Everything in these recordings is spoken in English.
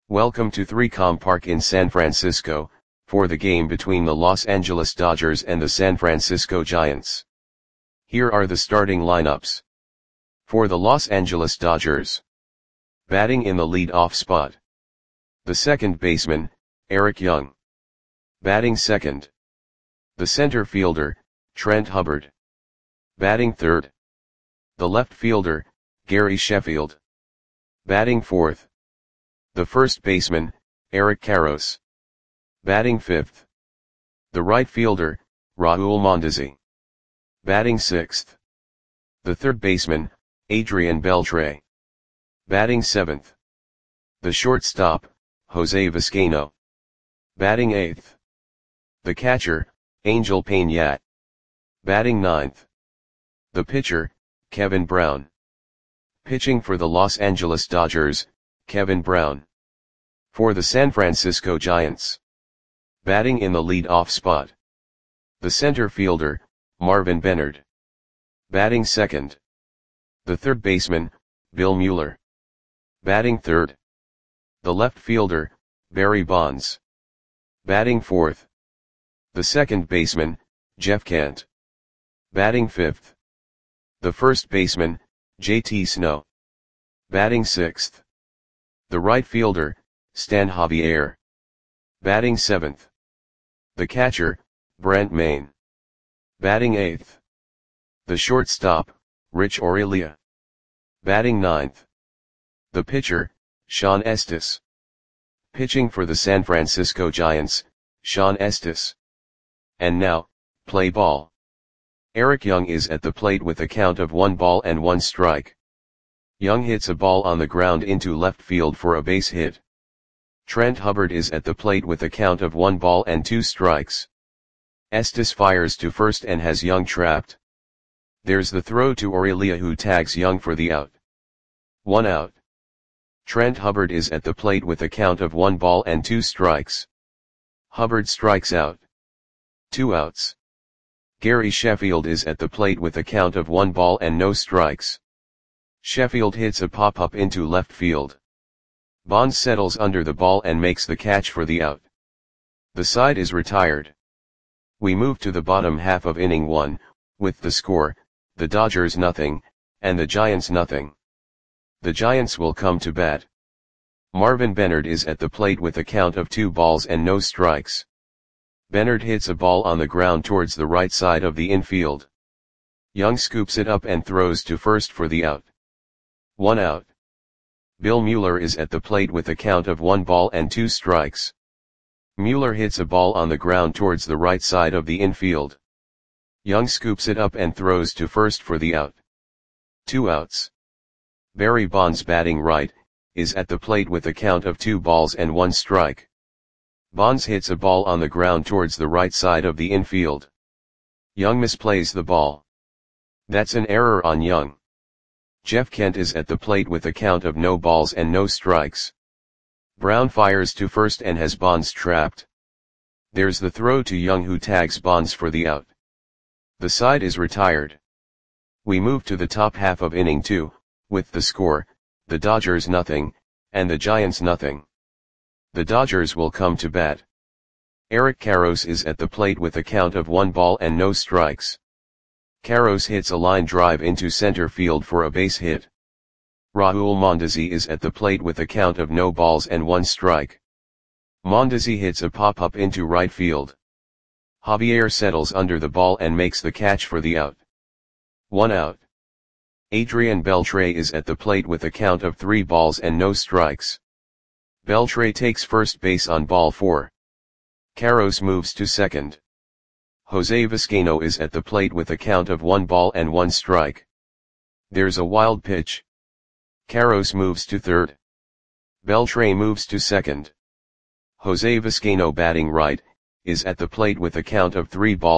Welcome to 3Com Park in San Francisco, for the game between the Los Angeles Dodgers and the San Francisco Giants. Here are the starting lineups. For the Los Angeles Dodgers. Batting in the lead-off spot. The second baseman, Eric Young. Batting second. The center fielder, Trent Hubbard. Batting third. The left fielder, Gary Sheffield. Batting fourth. The first baseman, Eric Karros. Batting fifth. The right fielder, Raul Mondesi. Batting sixth. The third baseman, Adrian Beltre. Batting seventh. The shortstop, Jose Vizcaino. Batting eighth. The catcher, Angel Peña. Batting ninth. The pitcher, Kevin Brown. Pitching for the Los Angeles Dodgers, Kevin Brown. For the San Francisco Giants. Batting in the lead-off spot. The center fielder, Marvin Benard. Batting second. The third baseman, Bill Mueller. Batting third. The left fielder, Barry Bonds. Batting fourth. The second baseman, Jeff Kent. Batting fifth. The first baseman, JT Snow. Batting sixth. The right fielder, Stan Javier. Batting seventh. The catcher, Brent Mayne. Batting eighth. The shortstop, Rich Aurelia. Batting ninth. The pitcher, Sean Estes. Pitching for the San Francisco Giants, Sean Estes. And now, play ball. Eric Young is at the plate with a count of 1-1 Young hits a ball on the ground into left field for a base hit. Trent Hubbard is at the plate with a count of 1-2. Estes fires to first and has Young trapped. There's the throw to Aurelia, who tags Young for the out. 1 out. Trent Hubbard is at the plate with a count of 1-2. Hubbard strikes out. 2 outs. Gary Sheffield is at the plate with a count of 1-0. Sheffield hits a pop-up into left field. Bonds settles under the ball and makes the catch for the out. The side is retired. We move to the bottom half of inning 1, with the score, the Dodgers 0, and the Giants 0. The Giants will come to bat. Marvin Benard is at the plate with a count of 2-0. Benard hits a ball on the ground towards the right side of the infield. Young scoops it up and throws to first for the out. 1 out. Bill Mueller is at the plate with a count of 1-2. Mueller hits a ball on the ground towards the right side of the infield. Young scoops it up and throws to first for the out. 2 outs. Barry Bonds, batting right, is at the plate with a count of 2-1. Bonds hits a ball on the ground towards the right side of the infield. Young misplays the ball. That's an error on Young. Jeff Kent is at the plate with a count of 0-0. Brown fires to first and has Bonds trapped. There's the throw to Young, who tags Bonds for the out. The side is retired. We move to the top half of inning 2, with the score, the Dodgers 0, and the Giants 0. The Dodgers will come to bat. Eric Karros is at the plate with a count of 1-0. Karros hits a line drive into center field for a base hit. Raul Mondesi is at the plate with a count of 0-1. Mondesi hits a pop-up into right field. Javier settles under the ball and makes the catch for the out. 1 out. Adrian Beltre is at the plate with a count of 3-0. Beltre takes first base on ball 4. Karros moves to second. Jose Vizcaino is at the plate with a count of 1-1. There's a wild pitch. Karros moves to third. Beltre moves to second. Jose Vizcaino, batting right, is at the plate with a count of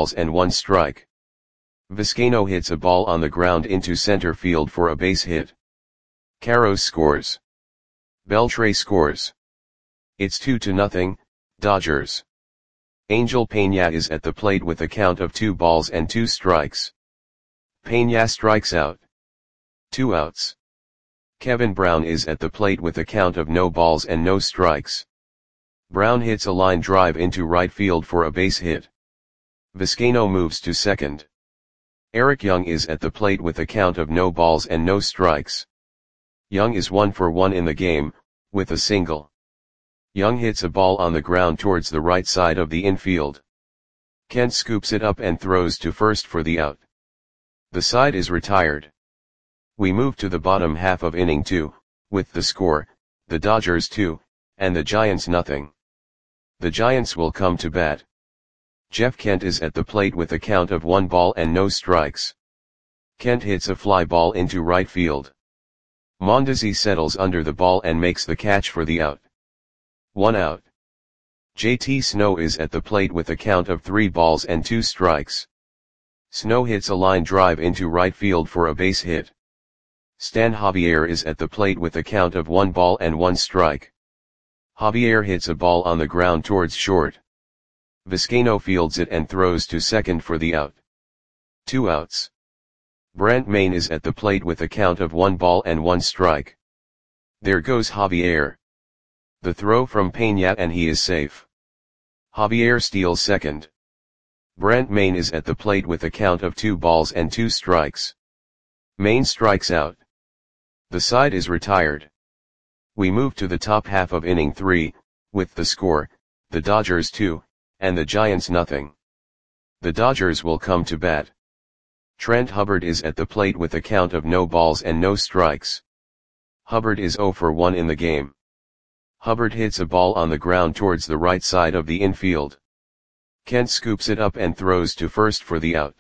3-1. Vizcaino hits a ball on the ground into center field for a base hit. Karros scores. Beltre scores. It's 2-0, Dodgers. Angel Peña is at the plate with a count of 2-2. Peña strikes out. 2 outs. Kevin Brown is at the plate with a count of no balls and no strikes. Brown hits a line drive into right field for a base hit. Vizcaino moves to second. Eric Young is at the plate with a count of no balls and no strikes. Young is 1 for 1 in the game, with a single. Young hits a ball on the ground towards the right side of the infield. Kent scoops it up and throws to first for the out. The side is retired. We move to the bottom half of inning 2, with the score, the Dodgers 2, and the Giants nothing. The Giants will come to bat. Jeff Kent is at the plate with a count of 1 ball and no strikes. Kent hits a fly ball into right field. Mondesi settles under the ball and makes the catch for the out. 1 out. JT Snow is at the plate with a count of 3 balls and 2 strikes. Snow hits a line drive into right field for a base hit. Stan Javier is at the plate with a count of 1 ball and 1 strike. Javier hits a ball on the ground towards short. Vizcaino fields it and throws to second for the out. 2 outs. Brent Mayne is at the plate with a count of 1 ball and 1 strike. There goes Javier. The throw from Peña and he is safe. Javier steals second. Brent Mayne is at the plate with a count of 2 balls and 2 strikes. Mayne strikes out. The side is retired. We move to the top half of inning 3, with the score, the Dodgers 2, and the Giants nothing. The Dodgers will come to bat. Trent Hubbard is at the plate with a count of no balls and no strikes. Hubbard is 0 for 1 in the game. Hubbard hits a ball on the ground towards the right side of the infield. Kent scoops it up and throws to first for the out.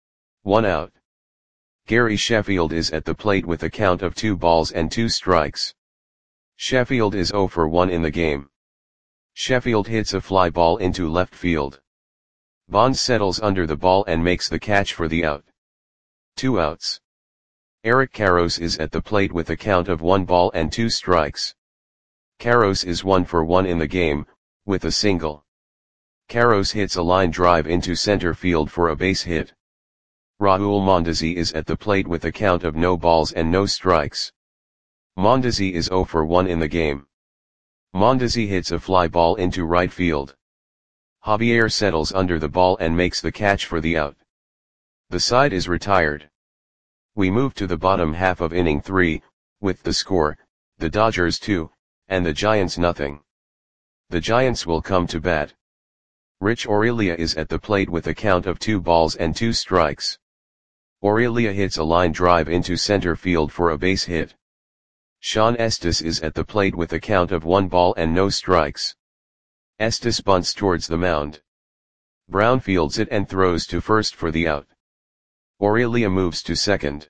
1 out. Gary Sheffield is at the plate with a count of 2 balls and 2 strikes. Sheffield is 0 for 1 in the game. Sheffield hits a fly ball into left field. Bonds settles under the ball and makes the catch for the out. 2 outs. Eric Karros is at the plate with a count of 1 ball and 2 strikes. Karros is 1 for 1 in the game, with a single. Karros hits a line drive into center field for a base hit. Raul Mondesi is at the plate with a count of no balls and no strikes. Mondesi is 0 for 1 in the game. Mondesi hits a fly ball into right field. Javier settles under the ball and makes the catch for the out. The side is retired. We move to the bottom half of inning 3, with the score, the Dodgers 2, and the Giants nothing. The Giants will come to bat. Rich Aurelia is at the plate with a count of 2 balls and 2 strikes. Aurelia hits a line drive into center field for a base hit. Sean Estes is at the plate with a count of 1 ball and no strikes. Estes bunts towards the mound. Brown fields it and throws to first for the out. Aurelia moves to second.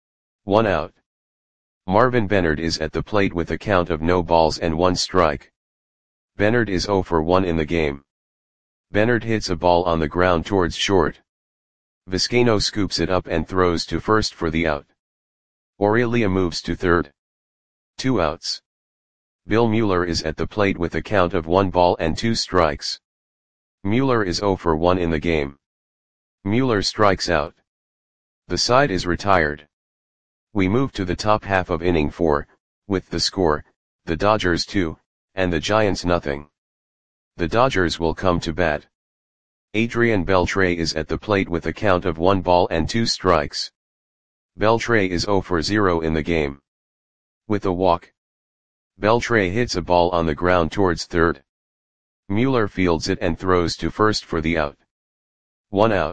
1 out. Marvin Bennard is at the plate with a count of no balls and 1 strike. Bennard is 0 for 1 in the game. Bennard hits a ball on the ground towards short. Vizcaino scoops it up and throws to first for the out. Aurelia moves to third. 2 outs. Bill Mueller is at the plate with a count of 1 ball and 2 strikes. Mueller is 0 for 1 in the game. Mueller strikes out. The side is retired. We move to the top half of inning 4, with the score, the Dodgers 2, and the Giants nothing. The Dodgers will come to bat. Adrian Beltre is at the plate with a count of 1 ball and 2 strikes. Beltre is 0 for 0 in the game. With a walk, Beltre hits a ball on the ground towards third. Mueller fields it and throws to first for the out. 1 out.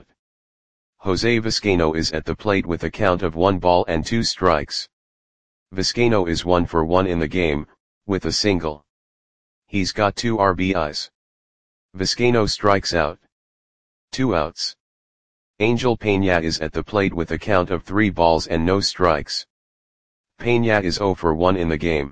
Jose Vizcaino is at the plate with a count of 1 ball and 2 strikes. Vizcaino is 1 for 1 in the game, with a single. He's got 2 RBIs. Vizcaino strikes out. 2 outs. Angel Peña is at the plate with a count of 3 balls and no strikes. Peña is 0 for 1 in the game.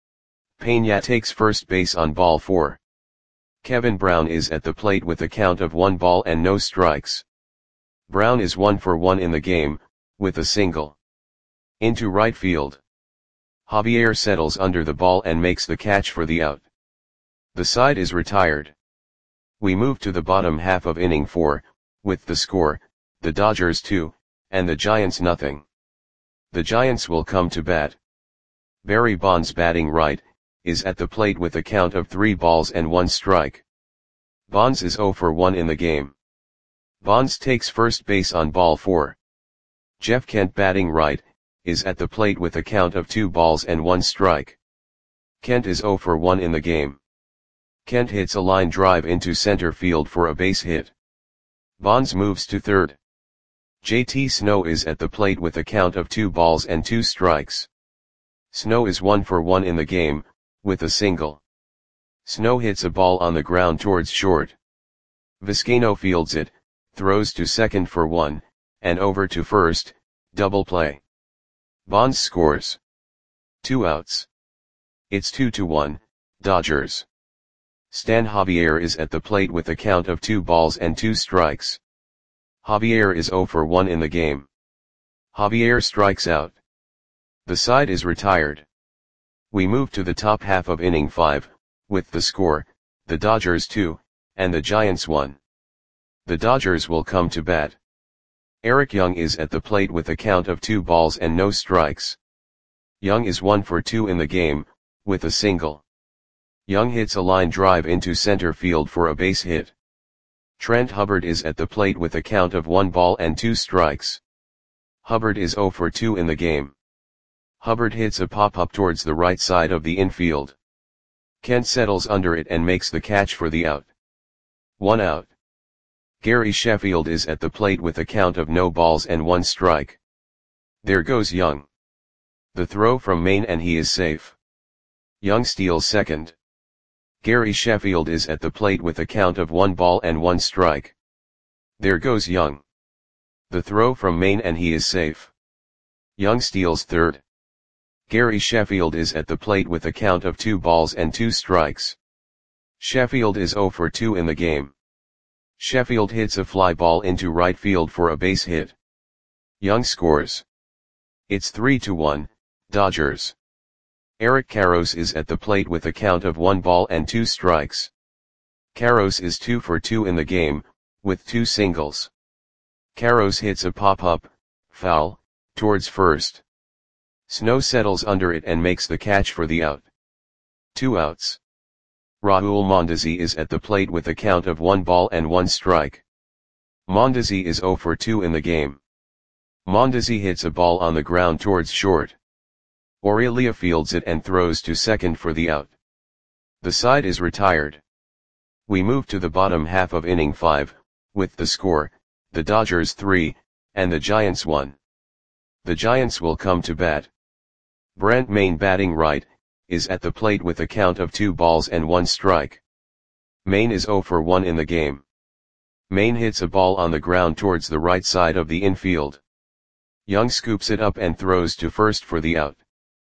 Peña takes first base on ball 4. Kevin Brown is at the plate with a count of 1 ball and no strikes. Brown is 1 for 1 in the game, with a single. Into right field. Javier settles under the ball and makes the catch for the out. The side is retired. We move to the bottom half of inning 4, with the score, the Dodgers 2, and the Giants nothing. The Giants will come to bat. Barry Bonds batting right, is at the plate with a count of 3 balls and 1 strike. Bonds is 0 for 1 in the game. Bonds takes first base on ball 4. Jeff Kent batting right, is at the plate with a count of 2 balls and 1 strike. Kent is 0 for 1 in the game. Kent hits a line drive into center field for a base hit. Bonds moves to third. JT Snow is at the plate with a count of 2 balls and 2 strikes. Snow is 1 for 1 in the game, with a single. Snow hits a ball on the ground towards short. Vizcaino fields it, throws to second for 1, and over to first, double play. Bonds scores. 2 outs. It's 2-1, Dodgers. Stan Javier is at the plate with a count of 2 balls and 2 strikes. Javier is 0 for 1 in the game. Javier strikes out. The side is retired. We move to the top half of inning 5, with the score, the Dodgers 2, and the Giants 1. The Dodgers will come to bat. Eric Young is at the plate with a count of 2 balls and no strikes. Young is 1 for 2 in the game, with a single. Young hits a line drive into center field for a base hit. Trent Hubbard is at the plate with a count of 1 ball and 2 strikes. Hubbard is 0 for 2 in the game. Hubbard hits a pop-up towards the right side of the infield. Kent settles under it and makes the catch for the out. 1 out. Gary Sheffield is at the plate with a count of no balls and 1 strike. There goes Young. The throw from Maine and he is safe. Young steals second. Gary Sheffield is at the plate with a count of 1 ball and 1 strike. There goes Young. The throw from Maine and he is safe. Young steals third. Gary Sheffield is at the plate with a count of 2 balls and 2 strikes. Sheffield is 0 for 2 in the game. Sheffield hits a fly ball into right field for a base hit. Young scores. It's 3-1, Dodgers. Eric Karros is at the plate with a count of 1 ball and 2 strikes. Karros is 2 for 2 in the game, with 2 singles. Karros hits a pop-up, foul, towards first. Snow settles under it and makes the catch for the out. 2 outs. Raul Mondesi is at the plate with a count of 1 ball and 1 strike. Mondesi is 0 for 2 in the game. Mondesi hits a ball on the ground towards short. Aurelia fields it and throws to second for the out. The side is retired. We move to the bottom half of inning 5, with the score, the Dodgers 3, and the Giants 1. The Giants will come to bat. Brent Maine batting right, is at the plate with a count of 2 balls and 1 strike. Maine is 0 for 1 in the game. Maine hits a ball on the ground towards the right side of the infield. Young scoops it up and throws to first for the out.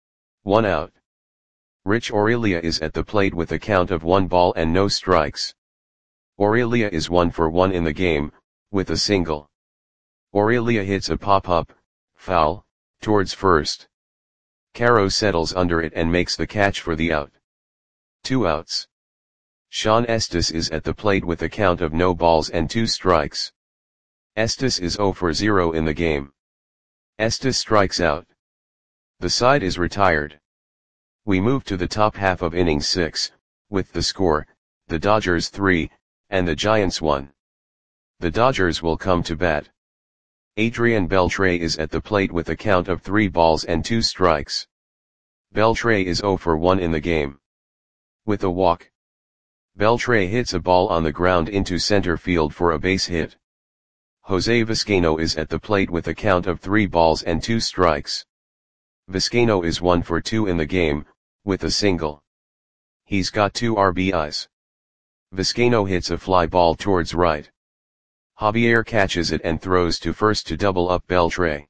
1 out. Rich Aurelia is at the plate with a count of 1 ball and no strikes. Aurelia is 1 for 1 in the game, with a single. Aurelia hits a pop-up, foul, towards first. Karros settles under it and makes the catch for the out. 2 outs. Sean Estes is at the plate with a count of no balls and 2 strikes. Estes is 0 for 0 in the game. Estes strikes out. The side is retired. We move to the top half of inning 6, with the score, the Dodgers 3, and the Giants 1. The Dodgers will come to bat. Adrian Beltre is at the plate with a count of 3 balls and 2 strikes. Beltre is 0 for 1 in the game. With a walk. Beltre hits a ball on the ground into center field for a base hit. Jose Vizcaino is at the plate with a count of 3 balls and 2 strikes. Vizcaino is 1 for 2 in the game, with a single. He's got 2 RBIs. Vizcaino hits a fly ball towards right. Javier catches it and throws to first to double up Beltre.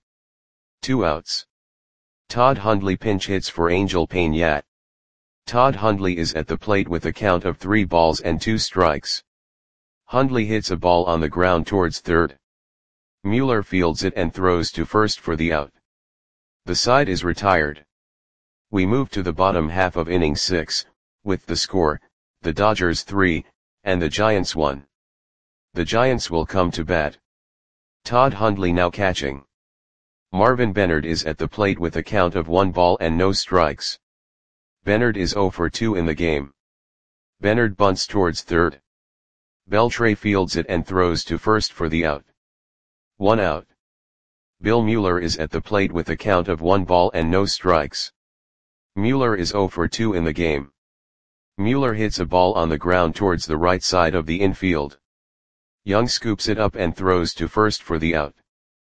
2 outs. Todd Hundley pinch hits for Angel Peñat. Todd Hundley is at the plate with a count of 3 balls and 2 strikes. Hundley hits a ball on the ground towards third. Mueller fields it and throws to first for the out. The side is retired. We move to the bottom half of inning 6, with the score, the Dodgers 3, and the Giants 1. The Giants will come to bat. Todd Hundley now catching. Marvin Benard is at the plate with a count of 1 ball and no strikes. Benard is 0 for 2 in the game. Benard bunts towards third. Beltre fields it and throws to first for the out. 1 out. Bill Mueller is at the plate with a count of 1 ball and no strikes. Mueller is 0 for 2 in the game. Mueller hits a ball on the ground towards the right side of the infield. Young scoops it up and throws to first for the out.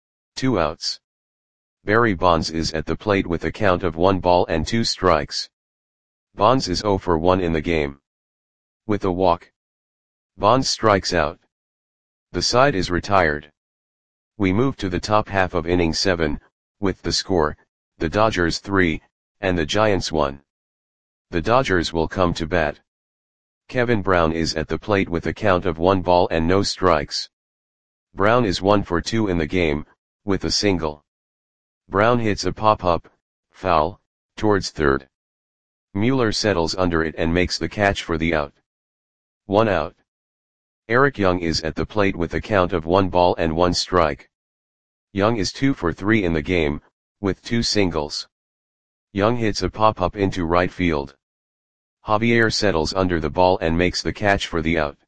2 outs. Barry Bonds is at the plate with a count of 1 ball and 2 strikes. Bonds is 0 for 1 in the game. With a walk, Bonds strikes out. The side is retired. We move to the top half of inning 7, with the score, the Dodgers 3, and the Giants 1. The Dodgers will come to bat. Kevin Brown is at the plate with a count of 1 ball and no strikes. Brown is 1 for 2 in the game, with a single. Brown hits a pop-up, foul, towards third. Mueller settles under it and makes the catch for the out. 1 out. Eric Young is at the plate with a count of 1 ball and 1 strike. Young is 2 for 3 in the game, with 2 singles. Young hits a pop-up into right field. Javier settles under the ball and makes the catch for the out.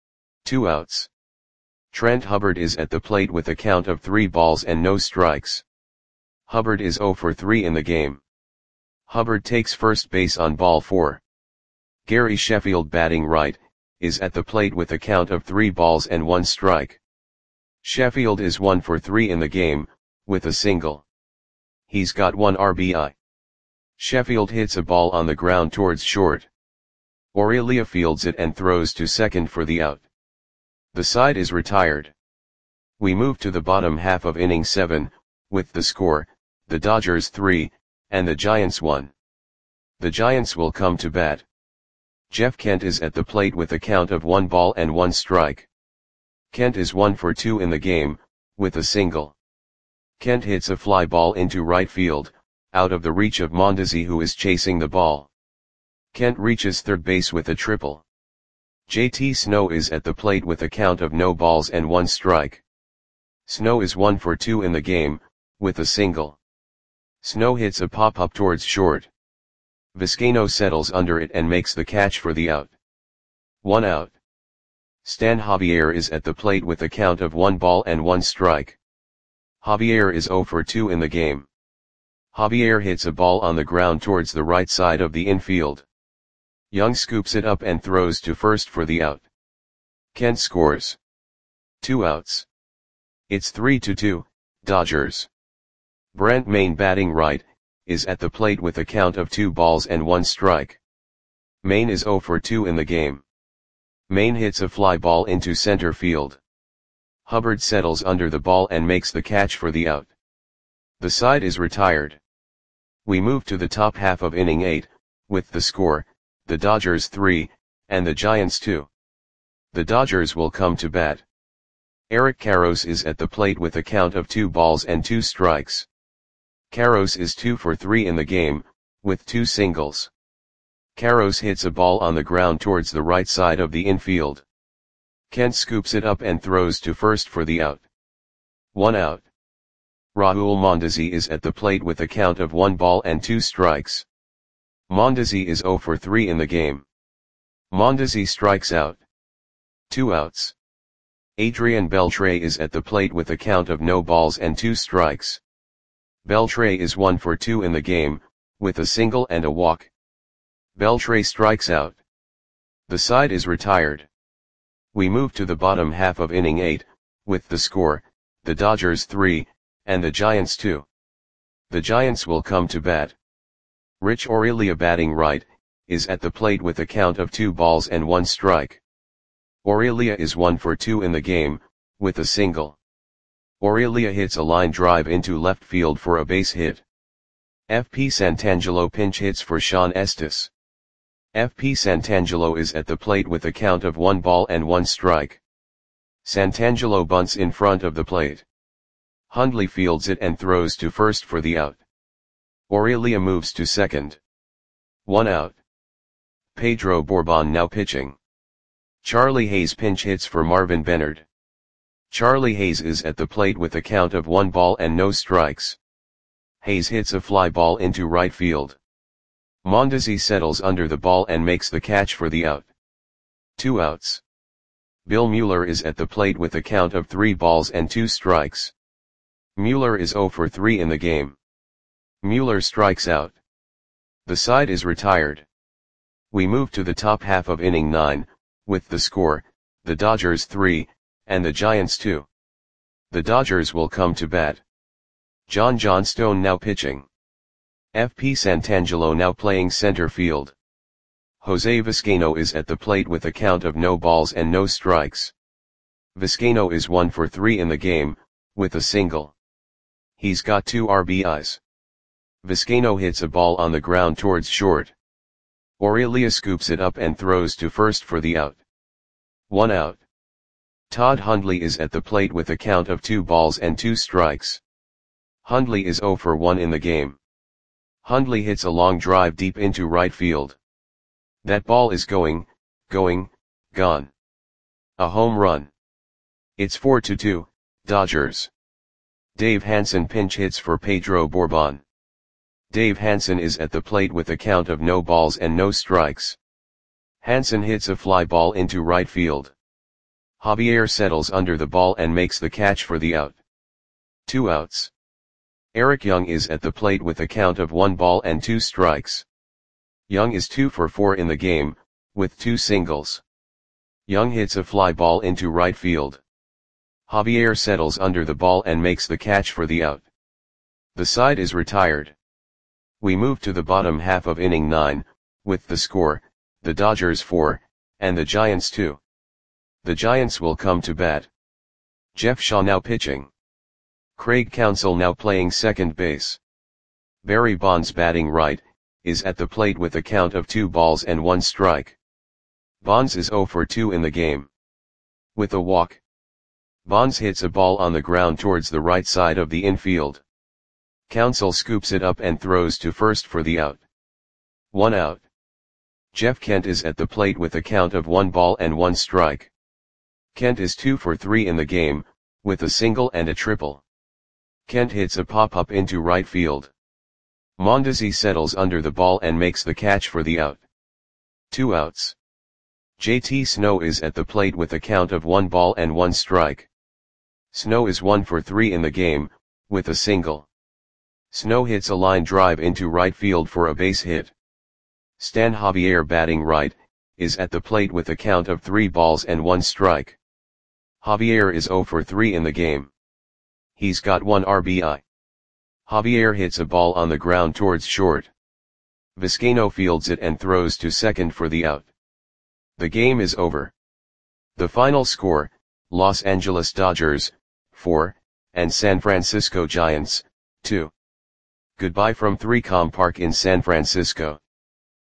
2 outs. Trent Hubbard is at the plate with a count of 3 balls and no strikes. Hubbard is 0 for 3 in the game. Hubbard takes first base on ball 4. Gary Sheffield, batting right, is at the plate with a count of 3 balls and 1 strike. Sheffield is 1 for 3 in the game, with a single. He's got 1 RBI. Sheffield hits a ball on the ground towards short. Aurelia fields it and throws to second for the out. The side is retired. We move to the bottom half of inning 7, with the score, the Dodgers 3, and the Giants 1. The Giants will come to bat. Jeff Kent is at the plate with a count of 1 ball and 1 strike. Kent is 1 for 2 in the game, with a single. Kent hits a fly ball into right field, out of the reach of Mondesi, who is chasing the ball. Kent reaches third base with a triple. JT Snow is at the plate with a count of no balls and 1 strike. Snow is 1 for 2 in the game, with a single. Snow hits a pop-up towards short. Vizcaino settles under it and makes the catch for the out. 1 out. Stan Javier is at the plate with a count of 1 ball and 1 strike. Javier is 0 for 2 in the game. Javier hits a ball on the ground towards the right side of the infield. Young scoops it up and throws to first for the out. Kent scores. 2 outs. It's 3-2, Dodgers. Brent Mayne, batting right, is at the plate with a count of 2 balls and 1 strike. Mayne is 0 for 2 in the game. Mayne hits a fly ball into center field. Hubbard settles under the ball and makes the catch for the out. The side is retired. We move to the top half of inning 8, with the score, the Dodgers 3, and the Giants 2. The Dodgers will come to bat. Eric Karros is at the plate with a count of 2 balls and 2 strikes. Karros is 2 for 3 in the game, with 2 singles. Karros hits a ball on the ground towards the right side of the infield. Kent scoops it up and throws to first for the out. 1 out. Raul Mondesi is at the plate with a count of 1 ball and 2 strikes. Mondesi is 0 for 3 in the game. Mondesi strikes out. 2 outs. Adrian Beltre is at the plate with a count of no balls and 2 strikes. Beltre is 1 for 2 in the game, with a single and a walk. Beltre strikes out. The side is retired. We move to the bottom half of inning 8, with the score, the Dodgers 3, and the Giants 2. The Giants will come to bat. Rich Aurelia, batting right, is at the plate with a count of 2 balls and 1 strike. Aurelia is 1 for 2 in the game, with a single. Aurelia hits a line drive into left field for a base hit. F.P. Santangelo pinch hits for Sean Estes. F.P. Santangelo is at the plate with a count of 1 ball and 1 strike. Santangelo bunts in front of the plate. Hundley fields it and throws to first for the out. Aurelia moves to second. 1 out. Pedro Bourbon now pitching. Charlie Hayes pinch hits for Marvin Benard. Charlie Hayes is at the plate with a count of 1 ball and no strikes. Hayes hits a fly ball into right field. Mondesi settles under the ball and makes the catch for the out. 2 outs. Bill Mueller is at the plate with a count of 3 balls and 2 strikes. Mueller is 0 for 3 in the game. Mueller strikes out. The side is retired. We move to the top half of inning 9, with the score, the Dodgers 3, and the Giants 2. The Dodgers will come to bat. John Johnstone now pitching. F.P. Santangelo now playing center field. Jose Vizcaino is at the plate with a count of no balls and no strikes. Vizcaino is 1 for 3 in the game, with a single. He's got 2 RBIs. Vizcaino hits a ball on the ground towards short. Aurelia scoops it up and throws to first for the out. 1 out. Todd Hundley is at the plate with a count of 2 balls and 2 strikes. Hundley is 0 for 1 in the game. Hundley hits a long drive deep into right field. That ball is gone. A home run. It's 4-2, Dodgers. Dave Hansen pinch hits for Pedro Borbon. Dave Hansen is at the plate with a count of no balls and no strikes. Hansen hits a fly ball into right field. Javier settles under the ball and makes the catch for the out. 2 outs. Eric Young is at the plate with a count of 1 ball and 2 strikes. Young is 2 for 4 in the game, with 2 singles. Young hits a fly ball into right field. Javier settles under the ball and makes the catch for the out. The side is retired. We move to the bottom half of inning 9, with the score, the Dodgers 4, and the Giants 2. The Giants will come to bat. Jeff Shaw now pitching. Craig Counsell now playing second base. Barry Bonds batting right, is at the plate with a count of 2 balls and 1 strike. Bonds is 0 for 2 in the game. With a walk. Bonds hits a ball on the ground towards the right side of the infield. Counsell scoops it up and throws to first for the out. 1 out. Jeff Kent is at the plate with a count of 1 ball and 1 strike. Kent is 2 for 3 in the game, with a single and a triple. Kent hits a pop-up into right field. Mondesi settles under the ball and makes the catch for the out. 2 outs. JT Snow is at the plate with a count of 1 ball and 1 strike. Snow is 1 for 3 in the game, with a single. Snow hits a line drive into right field for a base hit. Stan Javier batting right, is at the plate with a count of 3 balls and 1 strike. Javier is 0 for 3 in the game. He's got 1 RBI. Javier hits a ball on the ground towards short. Vizcaino fields it and throws to second for the out. The game is over. The final score, Los Angeles Dodgers, 4, and San Francisco Giants, 2. Goodbye from 3Com Park in San Francisco.